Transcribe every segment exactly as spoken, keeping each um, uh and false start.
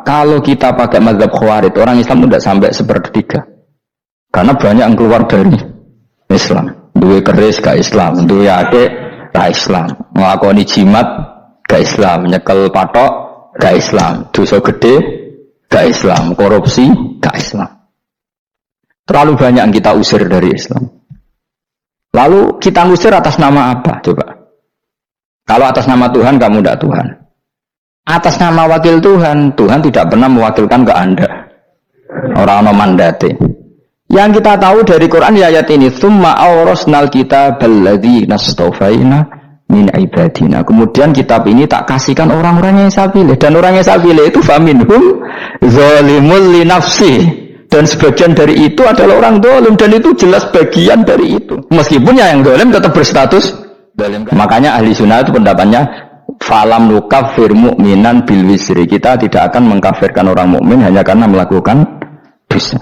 kalau kita pakai mazhab Khawarij, orang Islam tidak sampai sepertiga. Karena banyak yang keluar dari Islam. Duwe keris gak Islam, duwe ake gak Islam. Nglakoni jimat gak Islam, nyekel patok gak Islam, dosa gede gak Islam, korupsi gak Islam. Terlalu banyak yang kita usir dari Islam. Lalu kita ngusir atas nama apa? Coba. Kalau atas nama Tuhan, kamu tidak Tuhan. Atas nama wakil Tuhan, Tuhan tidak pernah mewakilkan ke Anda. Orang-orang mandate. Yang kita tahu dari Quran ya ayat ini, tsumma awrasnal kitabal ladzina astafaina min ibadina. Kemudian kitab ini tak kasihkan orang-orang yang saya pilih, dan orang yang saya pilih itu faminhum zalimul li nafsi. Dan sebagian dari itu adalah orang zalim, dan itu jelas bagian dari itu. Meskipun yang zalim tetap berstatus zalim. Makanya ahli sunnah itu pendapatnya falam nukafir mu'minan bil wisri. Kita tidak akan mengkafirkan orang mukmin hanya karena melakukan dosa.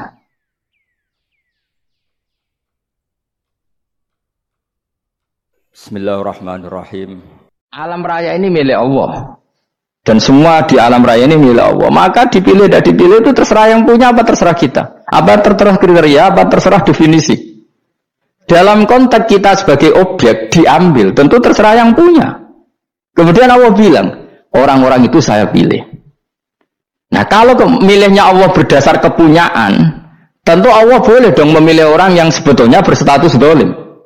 Bismillahirrahmanirrahim. Alam raya ini milik Allah. Dan semua di alam raya ini milik Allah. Maka dipilih dan dipilih itu terserah yang punya apa terserah kita. Apa terserah kriteria, apa terserah definisi. Dalam konteks kita sebagai objek diambil, tentu terserah yang punya. Kemudian Allah bilang, orang-orang itu saya pilih. Nah kalau milihnya Allah berdasar kepunyaan, tentu Allah boleh dong memilih orang yang sebetulnya berstatus dolim.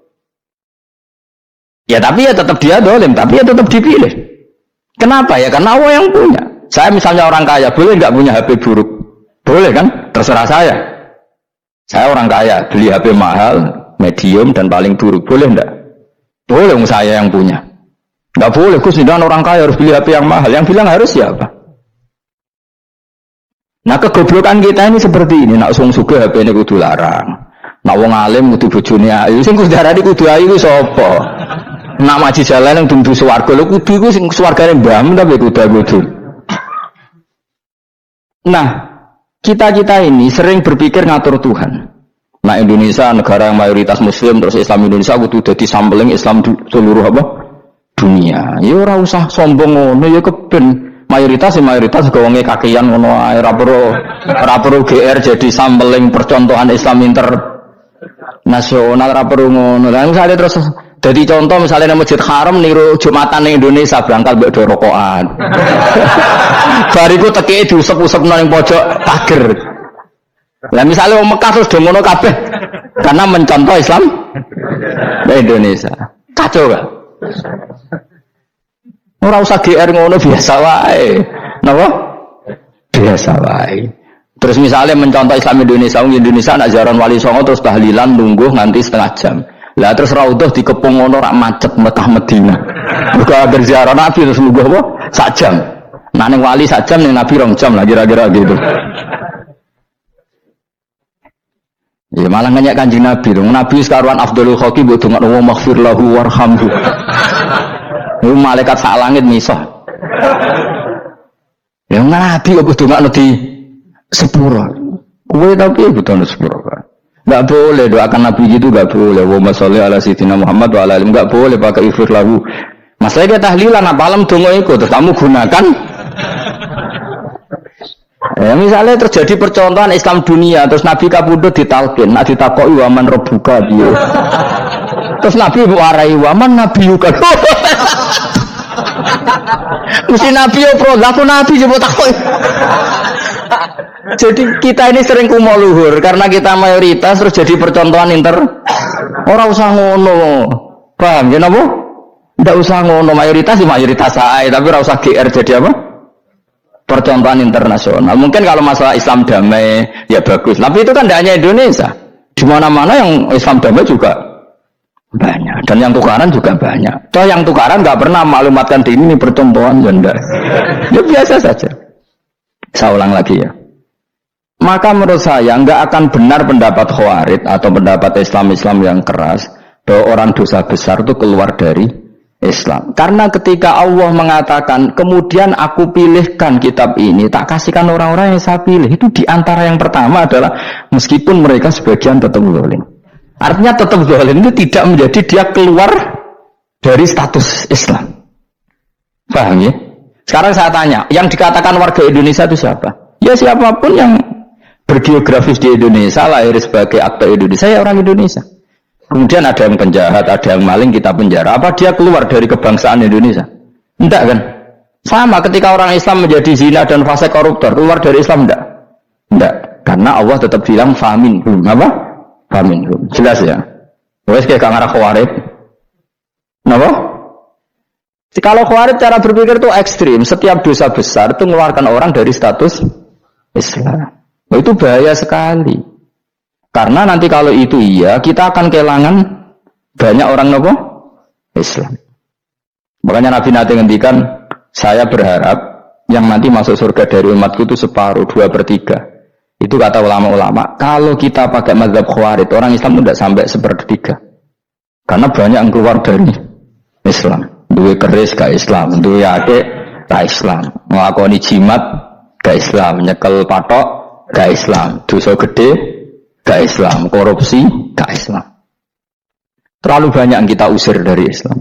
Ya tapi ya tetap dia dolim, tapi ya tetap dipilih. Kenapa ya? Karena Allah yang punya. Saya misalnya orang kaya, boleh nggak punya H P buruk? Boleh kan? Terserah saya. Saya orang kaya, beli H P mahal, medium dan paling buruk. Boleh nggak? Boleh, saya yang punya. Nggak boleh, Gus, dan orang kaya harus beli H P yang mahal. Yang bilang harus siapa? Nah kegoblokan kita ini seperti ini. Nak sung suge H P ini kudu larang. Nak wong alim kudu bojone ayu. Sing kudu darani kudu ayu sapa? Nak maji jalan yang tunggu swarga lho kudu iku sing swargane mbahmu tapi kudu-kudu. Nah, kita-kita ini sering berpikir ngatur Tuhan. Nah, Indonesia negara yang mayoritas muslim terus Islam Indonesia kudu dadi sampling Islam du- seluruh apa? Dunia. Ya ora usah sombong ngono ya keben. Mayoritas ya mayoritas kok wonge kakean ngono ae ora perlu ora perlu G R jadi sampling percontohan Islam internasional ora perlu ngono. Lah misale terus jadi contoh misalnya di Masjid Haram niru Jumatan di Indonesia berangkat mbek do rokokan. Bariku teki diusep-usep nang pojok pager. Lah misalnya wong Mekah terus do ngono kabeh karena mencontoh Islam di Indonesia. Kacau gak? Ora usah G R ngono biasa wae. Napa? Biasa wae. Terus misalnya mencontoh Islam Indonesia, wong Indonesia nak jaran Wali Songo terus tahlilan nunggu nganti setengah jam. Lah terus raudhah dikepung ngono rak macet Mekah Madinah. Mergo agar ziarah Nabi terus nunggu apa? Sak jam. Nah ning wali sak jam ning Nabi rong jam lah kira-kira gitu. Ya malah ngenyek Kanjeng Nabi. Nabi sekaruan afdhalul khalqi mbok dongakno wa maghfir lahu warhamhu. Iku malaikat sak langit misah. Ya Nabi kok dongakno di sepuro. Kowe tapi butuh sepuro kan. Enggak boleh doakan Nabi gitu, enggak boleh. Wa sholli ala sayyidina Muhammad wa ala alihi, enggak boleh pakai ifir lagu. Masalah kita tahlilan apa alam donga iku terus kamu gunakan. Ya misalnya terjadi percontohan Islam dunia terus Nabi kapundhut ditalkin, nak ditakoki wa man rabbuka dia. Terus Nabi warai wa man nabiyuka. Mesti Nabi yo pro, aku Nabi coba takoki. Jadi kita ini sering kumo luhur karena kita mayoritas terus jadi percontohan inter. Ora usah ngono. Paham ya napa? Ndak usah ngono, mayoritas di mayoritas ae, tapi ora usah G R jadi apa? Percontohan internasional. Mungkin kalau masalah Islam damai ya bagus. Tapi itu kan tidak hanya Indonesia. Di mana-mana yang Islam damai juga banyak dan yang tukaran juga banyak. Toh yang tukaran nggak pernah maklumatkan diri ini percontohan janda. Ya biasa saja. Saya ulang lagi ya. Maka menurut saya nggak akan benar pendapat Khawarij atau pendapat Islam-Islam yang keras bahwa orang dosa besar itu keluar dari Islam. Karena ketika Allah mengatakan kemudian aku pilihkan kitab ini tak kasihkan orang-orang yang saya pilih, itu diantara yang pertama adalah meskipun mereka sebagian tetap zalim. Artinya tetap zalim itu tidak menjadi dia keluar dari status Islam. Paham ya? Sekarang saya tanya, yang dikatakan warga Indonesia itu siapa? Ya siapapun yang bergeografis di Indonesia, lahir sebagai aktor Indonesia, ya orang Indonesia. Kemudian ada yang penjahat, ada yang maling, kita penjara. Apa dia keluar dari kebangsaan Indonesia? Enggak kan? Sama ketika orang Islam menjadi zina dan fase koruptor, keluar dari Islam enggak? Enggak. Karena Allah tetap bilang famin. Apa? Famin. Jelas ya? Wes kayak ngarah khawarij. Kenapa? Kalau khawarij cara berpikir itu ekstrim. Setiap dosa besar itu mengeluarkan orang dari status Islam. Oh, itu bahaya sekali. Karena nanti kalau itu iya, kita akan kehilangan banyak orang nopo Islam. Makanya Nabi nanti ngendikan, saya berharap yang nanti masuk surga dari umatku itu separuh, dua per tiga. Itu kata ulama-ulama. Kalau kita pakai mazhab khawarij, orang Islam tidak sampai sepertiga. Karena banyak yang keluar dari Islam. Duwe keris gak Islam, duwe ake gak Islam, ngelakoni jimat gak Islam, nyekel patok gak Islam, dosa gede gak Islam, korupsi gak Islam. Terlalu banyak yang kita usir dari Islam.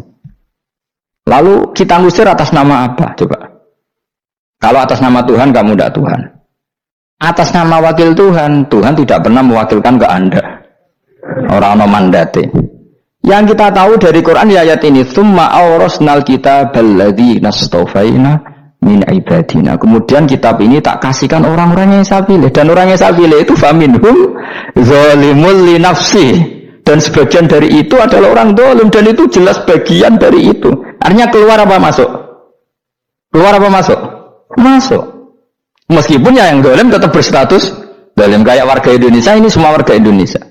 Lalu kita usir atas nama apa? Coba. Kalau atas nama Tuhan, kamu tidak Tuhan. Atas nama wakil Tuhan, Tuhan tidak pernah mewakilkan ke Anda. Orang-orang mandate. Yang kita tahu dari Quran ya ayat ini, tsumma awrasnal kitabal ladzi nastafaina min ibadina. Kemudian kitab ini tak kasihkan orang-orang yang saya pilih, dan orang yang saya pilih itu faminhum zalimul li nafsi, dan sebagian dari itu adalah orang zalim, dan itu jelas bagian dari itu. Artinya keluar apa masuk? Keluar apa masuk? Masuk. Meskipun ya yang zalim tetap berstatus zalim, kayak warga Indonesia, ini semua warga Indonesia.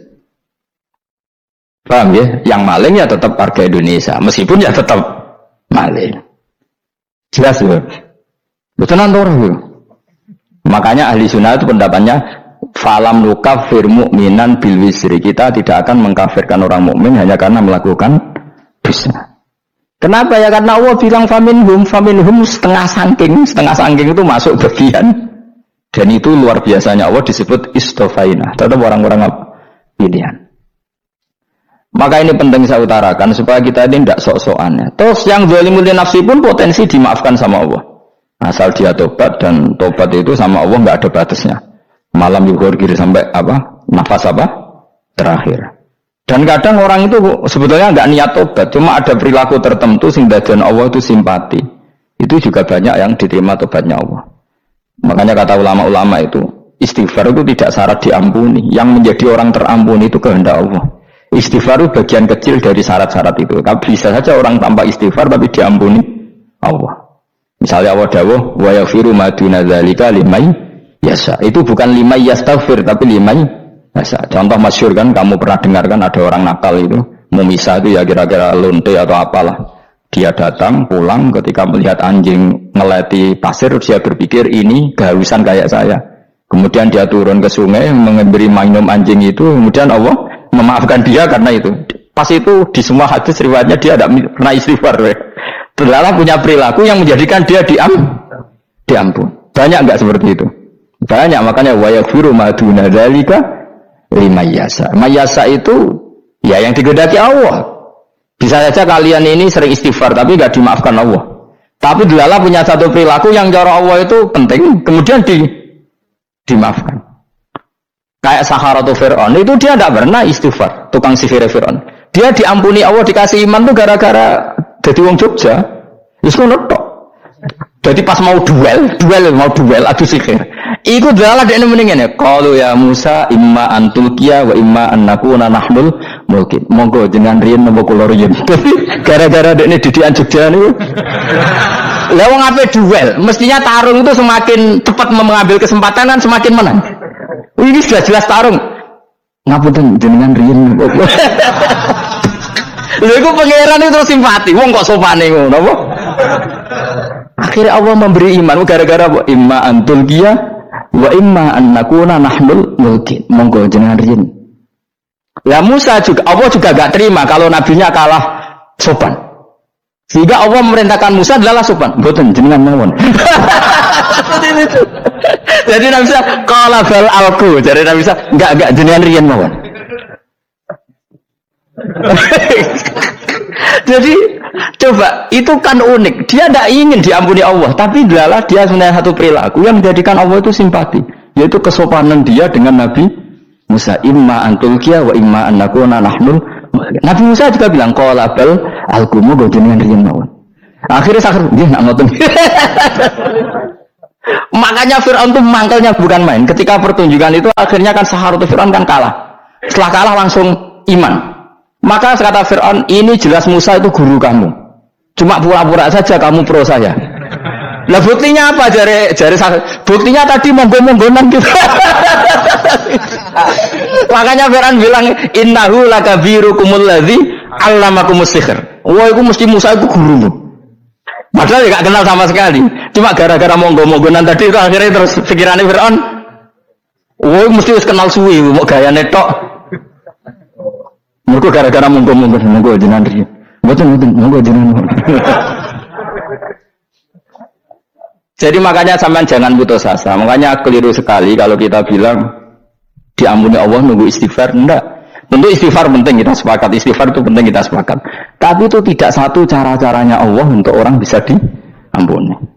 Paham ya? Yang maling ya tetap warga Indonesia, meskipun ya tetap maling. Jelas ya? Betul nantor ya? Makanya ahli sunnah itu pendapatnya falam nukafir mu'minan bil wisri. Kita tidak akan mengkafirkan orang mukmin hanya karena melakukan dosa. Kenapa ya? Karena Allah bilang faminhum, faminhum setengah sangking, setengah sangking itu masuk bagian. Dan itu luar biasanya Allah disebut istofaina, tetap orang-orang pilihan. Maka ini penting saya utarakan supaya kita ini tidak sok-sokannya. Terus yang zalimul nafsi pun potensi dimaafkan sama Allah. Asal dia tobat, dan tobat itu sama Allah nggak ada batasnya. Malam yuhur kiri sampai apa? Nafas apa? Terakhir. Dan kadang orang itu sebetulnya nggak niat tobat, cuma ada perilaku tertentu sehingga dan Allah itu simpati. Itu juga banyak yang diterima tobatnya Allah. Makanya kata ulama-ulama itu, istighfar itu tidak syarat diampuni. Yang menjadi orang terampuni itu kehendak Allah. Istighfar itu bagian kecil dari syarat-syarat itu. Tapi bisa saja orang tanpa istighfar tapi diampuni Allah. Misalnya Allah dawuh wa yaghfiru ma duna dzalika liman yasha. Itu bukan liman yastaghfir tapi liman yasha. Contoh masyhur kan, kamu pernah dengar kan ada orang nakal itu, memisah itu ya kira-kira lonte atau apalah. Dia datang pulang ketika melihat anjing ngeleti pasir, dia berpikir ini kehausan kayak saya. Kemudian dia turun ke sungai memberi minum anjing itu, kemudian Allah memaafkan dia karena itu. Pas itu di semua hadis riwayatnya dia tidak pernah istighfar. Terlalu punya perilaku yang menjadikan dia diam, diampun. Banyak enggak seperti itu? Banyak, makanya wa yaghfiru ma duna dzalika liman yasha. Mayasa itu ya yang digedaki Allah. Bisa saja kalian ini sering istighfar tapi enggak dimaafkan Allah. Tapi dilala punya satu perilaku yang cara Allah itu penting, kemudian di dimaafkan. Kayak Saharatu Fir'aun, itu dia tidak pernah istighfar, tukang sihir Fir'aun. Dia diampuni Allah, dikasih iman tuh gara-gara jadi wong Jogja. Wis ngono tok. Jadi pas mau duel, duel mau duel adu sihir. Iku dalah dekne mendingan ya. Qalu ya Musa imma antulqiya wa imma an nakuna nahnul mulkin. Monggo jenengan riyen napa kula riyen. Gara-gara dekne didikan Jogja niku. Lah wong ape duel, mestinya tarung itu semakin cepat mengambil kesempatan kan semakin menang. Ini sudah jelas tarung. Ngapunten jenengan riyen. Lha iku pangeran itu terus simpati. Wong kok sopane ngono apa? Akhirnya Allah memberi iman gara-gara apa? Imma antul qiya wa imma an nakuna nahnul mulkin. Monggo jenengan riyen. Ya Musa juga, Allah juga gak terima kalau nabinya kalah sopan. Sehingga Allah memerintahkan Musa adalah sopan. Mboten jenengan mawon. Jadi Nabi Musa qala bal alqu. Jadi Nabi Musa enggak enggak jenengan riyen mawon. Jadi Coba, itu kan unik. Dia tidak ingin diampuni Allah, tapi adalah dia sebenarnya satu perilaku yang menjadikan Allah itu simpati, yaitu kesopanan dia dengan Nabi Musa. Imma antulkiya wa imma annakuna nahnul. Nabi Musa juga bilang, qala bal alqumu godingan riyen mawon. Akhirnya sakit, dia nak ngoten. Makanya Fir'aun itu mangkelnya bukan main. Ketika pertunjukan itu akhirnya kan Saharatu Fir'aun kan kalah. Setelah kalah langsung iman. Maka kata Fir'aun, ini jelas Musa itu guru kamu. Cuma pura-pura saja kamu pro saya. Lah buktinya apa jari jari buktinya tadi monggo-monggonan gitu. Makanya Fir'aun bilang innahu lakabirukumul ladzi 'allamakumus sihr. Wah, itu mesti Musa itu gurumu. Padahal ya gak kenal sama sekali. Cuma gara-gara monggo-monggonan tadi itu akhirnya terus pikirannya Fir'aun, wah mesti harus kenal suwi, mau gaya netok. Mereka gara-gara monggo-monggonan, monggo jenengan riyen. Mboten mboten, monggo jenengan. Jadi makanya sampean jangan putus asa. Makanya keliru sekali kalau kita bilang diampuni Allah nunggu istighfar. Enggak. Tentu istighfar penting, kita sepakat. Istighfar itu penting, kita sepakat. Tapi itu tidak satu cara-caranya Allah untuk orang bisa diampuni.